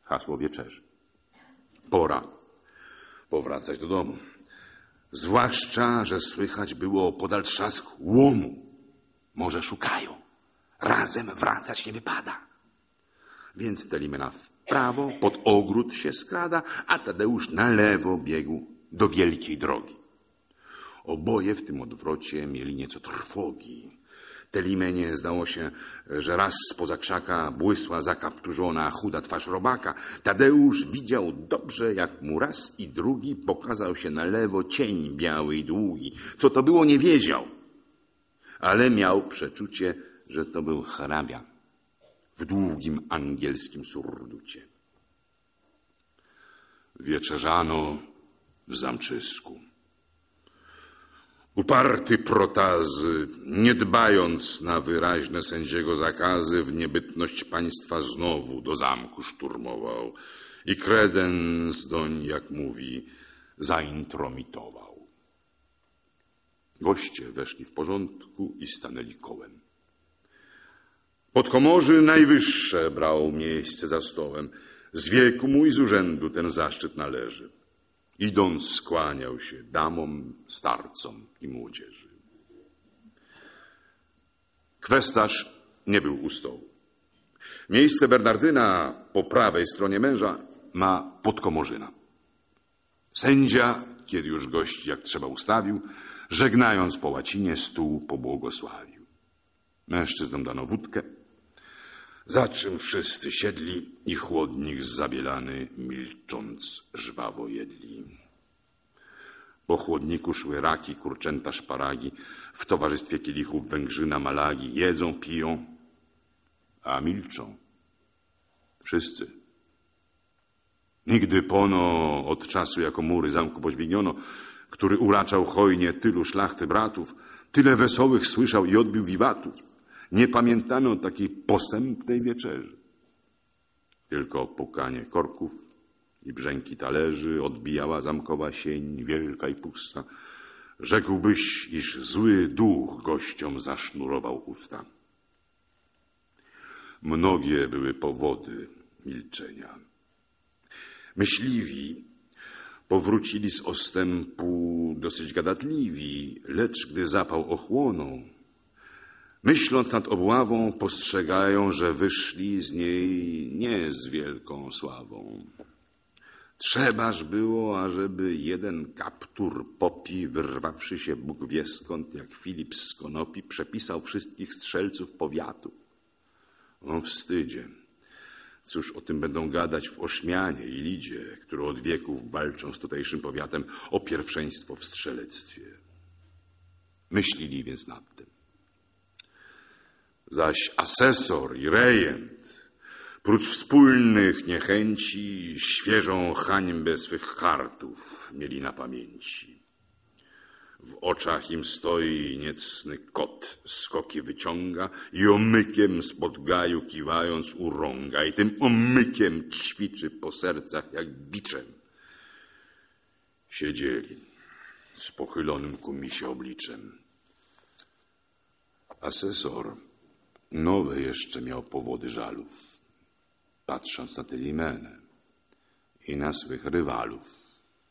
Hasło wieczerzy. Pora powracać do domu. Zwłaszcza, że słychać było podal trzask łomu. Może szukają. Razem wracać nie wypada. Więc Telimena w prawo, pod ogród się skrada, a Tadeusz na lewo biegł do wielkiej drogi. Oboje w tym odwrocie mieli nieco trwogi. Telimenie zdało się, że raz spoza krzaka błysła zakapturzona chuda twarz robaka. Tadeusz widział dobrze, jak mu raz i drugi pokazał się na lewo cień biały i długi. Co to było, nie wiedział, ale miał przeczucie, że to był hrabia w długim angielskim surducie. Wieczerzano w zamczysku. Uparty Protazy, nie dbając na wyraźne sędziego zakazy, w niebytność państwa znowu do zamku szturmował i kredens doń, jak mówi, zaintromitował. Goście weszli w porządku i stanęli kołem. Podkomorzy najwyższe brał miejsce za stołem. Z wieku mu i z urzędu ten zaszczyt należy. Idąc skłaniał się damom, starcom i młodzieży. Kwestarz nie był u stołu. Miejsce Bernardyna po prawej stronie męża ma podkomorzyna. Sędzia, kiedy już gości jak trzeba ustawił, żegnając po łacinie, stół pobłogosławił. Mężczyznom dano wódkę, za czym wszyscy siedli i chłodnik zabielany, milcząc, żwawo jedli. Po chłodniku szły raki, kurczęta, szparagi, w towarzystwie kielichów węgrzyna, malagi, jedzą, piją, a milczą. Wszyscy. Nigdy pono od czasu, jako mury zamku podźwigniono, który uraczał hojnie tylu szlachty bratów, tyle wesołych słyszał i odbił wiwatów. Nie pamiętano takiej posępnej wieczerzy. Tylko pukanie korków i brzęki talerzy odbijała zamkowa sień, wielka i pusta. Rzekłbyś, iż zły duch gościom zasznurował usta. Mnogie były powody milczenia. Myśliwi powrócili z ostępu dosyć gadatliwi, lecz gdy zapał ochłonął, myśląc nad obławą, postrzegają, że wyszli z niej nie z wielką sławą. Trzebaż było, ażeby jeden kaptur popi, wyrwawszy się Bóg wie skąd, jak Filip z konopi, przepisał wszystkich strzelców powiatu. O wstydzie. Cóż o tym będą gadać w Ośmianie i Lidzie, które od wieków walczą z tutejszym powiatem o pierwszeństwo w strzelectwie. Myślili więc nad tym. Zaś asesor i rejent, prócz wspólnych niechęci, świeżą hańbę swych hartów mieli na pamięci. W oczach im stoi niecny kot, skoki wyciąga i omykiem spod gaju kiwając urąga i tym omykiem ćwiczy po sercach jak biczem. Siedzieli z pochylonym ku misie obliczem. Asesor nowe jeszcze miał powody żalów, patrząc na Telimenę i na swych rywalów.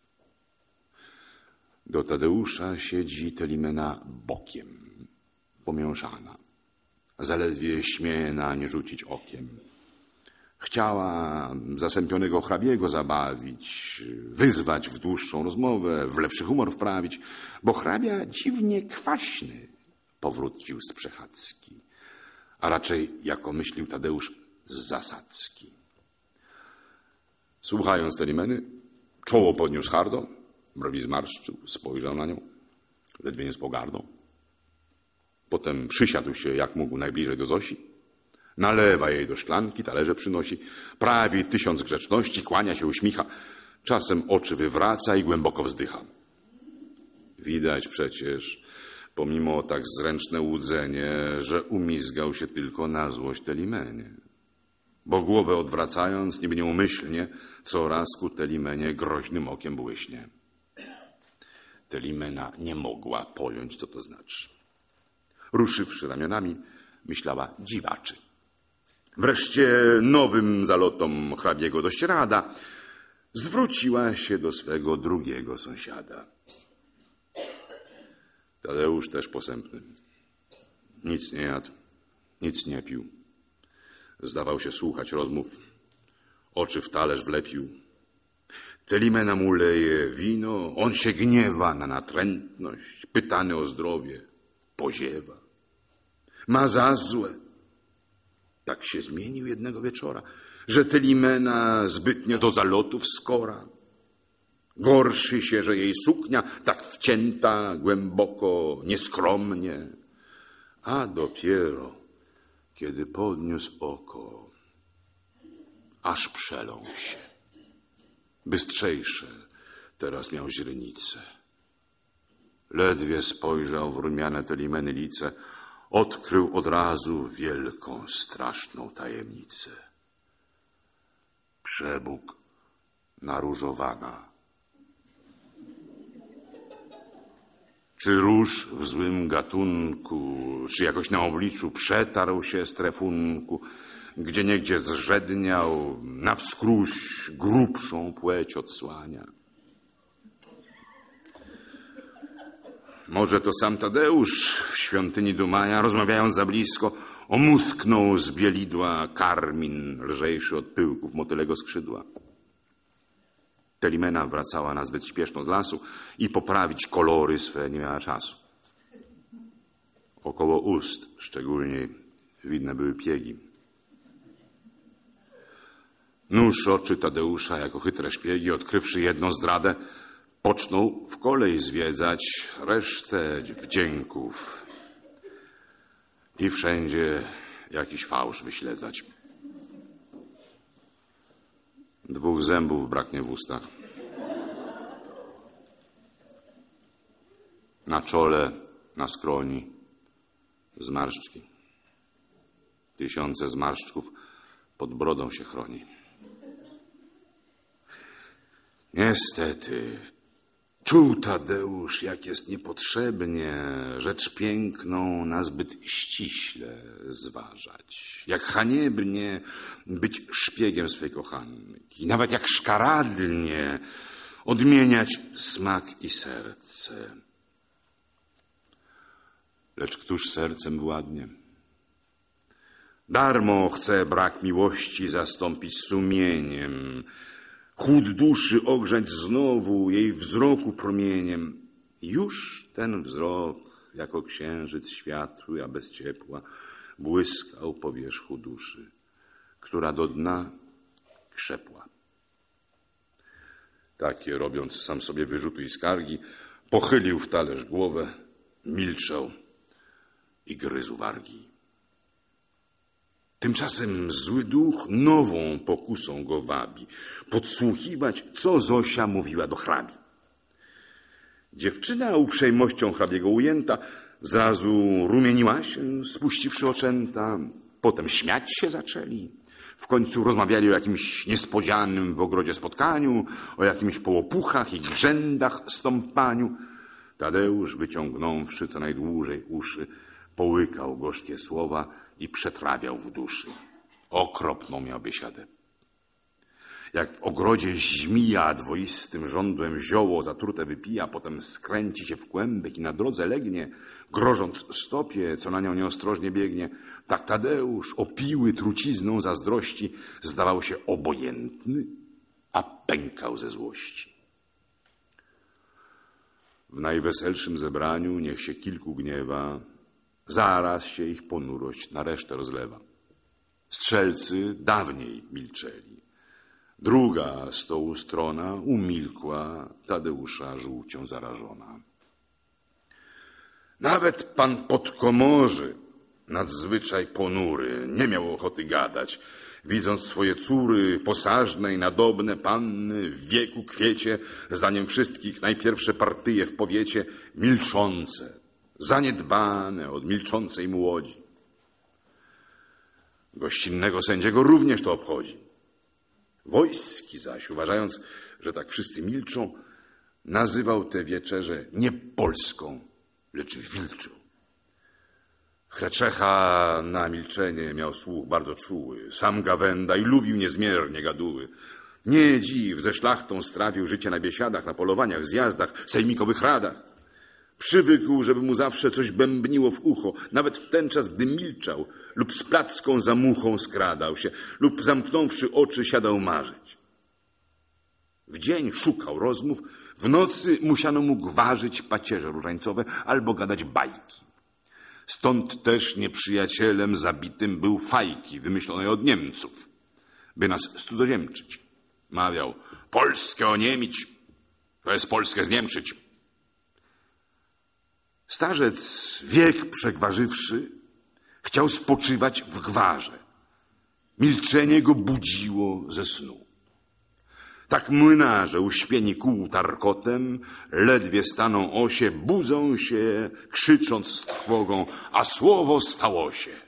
Do Tadeusza siedzi Telimena bokiem, pomiążana. Zaledwie śmie nań rzucić okiem. Chciała zasępionego hrabiego zabawić, wyzwać w dłuższą rozmowę, w lepszy humor wprawić, bo hrabia dziwnie kwaśny powrócił z przechadzki, a raczej, jako myślił Tadeusz, z zasadzki. Słuchając Telimeny, czoło podniósł hardo, brwi zmarszczył, spojrzał na nią, ledwie nie z pogardą. Potem przysiadł się, jak mógł, najbliżej do Zosi, nalewa jej do szklanki, talerze przynosi, prawi 1000 grzeczności, kłania się, uśmicha, czasem oczy wywraca i głęboko wzdycha. Widać przecież, pomimo tak zręczne łudzenie, że umizgał się tylko na złość Telimenie. Bo głowę odwracając, niby nieumyślnie, coraz ku Telimenie groźnym okiem błyśnie. Telimena nie mogła pojąć, co to znaczy. Ruszywszy ramionami, myślała dziwaczy. Wreszcie nowym zalotom hrabiego dość rada zwróciła się do swego drugiego sąsiada. Tadeusz też posępny. Nic nie jadł, nic nie pił. Zdawał się słuchać rozmów. Oczy w talerz wlepił. Telimena mu leje wino, on się gniewa na natrętność, pytany o zdrowie, poziewa. Ma za złe. Tak się zmienił jednego wieczora, że Telimena zbytnio do zalotów skora. Gorszy się, że jej suknia tak wcięta głęboko, nieskromnie. A dopiero, kiedy podniósł oko, aż przelął się. Bystrzejsze teraz miał źrenice. Ledwie spojrzał w rumiane Telimeny lice, odkrył od razu wielką, straszną tajemnicę. Przebóg naróżowana. Czy róż w złym gatunku, czy jakoś na obliczu przetarł się z trefunku, gdzieniegdzie zrzedniał, na wskróś grubszą płeć odsłania. Może to sam Tadeusz w świątyni Dumaja, rozmawiając za blisko, omusknął z bielidła karmin lżejszy od pyłków motylego skrzydła. Telimena wracała nazbyt śpieszno z lasu i poprawić kolory swe nie miała czasu. Około ust szczególnie widne były piegi. Nóż oczy Tadeusza jako chytre szpiegi, odkrywszy jedną zdradę, począł w kolej zwiedzać resztę wdzięków i wszędzie jakiś fałsz wyśledzać. 2 zębów braknie w ustach. Na czole, na skroni zmarszczki. 1000 zmarszczków pod brodą się chroni. Niestety, czuł Tadeusz, jak jest niepotrzebnie rzecz piękną nazbyt ściśle zważać. Jak haniebnie być szpiegiem swej kochanki. Nawet jak szkaradnie odmieniać smak i serce. Lecz któż sercem władnie? Darmo chce brak miłości zastąpić sumieniem, chłód duszy ogrzać znowu jej wzroku promieniem. Już ten wzrok, jako księżyc światły, a bez ciepła, błyskał po wierzchu duszy, która do dna krzepła. Takie robiąc sam sobie wyrzuty i skargi, pochylił w talerz głowę, milczał i gryzł wargi. Tymczasem zły duch nową pokusą go wabi, podsłuchiwać, co Zosia mówiła do hrabi. Dziewczyna uprzejmością hrabiego ujęta, zrazu rumieniła się, spuściwszy oczęta, potem śmiać się zaczęli. W końcu rozmawiali o jakimś niespodzianym w ogrodzie spotkaniu, o jakimś połopuchach i grzędach stąpaniu. Tadeusz, wyciągnąwszy co najdłużej uszy, połykał gorzkie słowa i przetrawiał w duszy. Okropną miał biesiadę. Jak w ogrodzie żmija dwoistym żądłem zioło zatrute wypija, potem skręci się w kłębek i na drodze legnie, grożąc stopie, co na nią nieostrożnie biegnie, tak Tadeusz, opiły trucizną zazdrości, zdawał się obojętny, a pękał ze złości. W najweselszym zebraniu niech się kilku gniewa, zaraz się ich ponurość na resztę rozlewa. Strzelcy dawniej milczeli. Druga stołu strona umilkła, Tadeusza żółcią zarażona. Nawet pan podkomorzy, nadzwyczaj ponury, nie miał ochoty gadać, widząc swoje córy, posażne i nadobne panny, w wieku kwiecie, zdaniem wszystkich najpierwsze partyje w powiecie, milczące, zaniedbane od milczącej młodzi. Gościnnego sędziego również to obchodzi. Wojski zaś, uważając, że tak wszyscy milczą, nazywał tę wieczerzę nie polską, lecz wilczą. Hreczecha na milczenie miał słuch bardzo czuły. Sam gawęda i lubił niezmiernie gaduły. Nie dziw, ze szlachtą strawił życie na biesiadach, na polowaniach, zjazdach, sejmikowych radach. Przywykł, żeby mu zawsze coś bębniło w ucho, nawet w ten czas, gdy milczał lub z placką za muchą skradał się, lub zamknąwszy oczy siadał marzyć. W dzień szukał rozmów, w nocy musiano mu gwarzyć pacierze różańcowe albo gadać bajki. Stąd też nieprzyjacielem zabitym był Fajki, wymyślonej od Niemców, by nas cudzoziemczyć. Mawiał: Polskę oniemić, to jest Polskę zniemczyć. Starzec, wiek przegwarzywszy, chciał spoczywać w gwarze. Milczenie go budziło ze snu. Tak młynarze, uśpieni kół tarkotem, ledwie staną osie, budzą się, krzycząc z trwogą, a słowo stało się.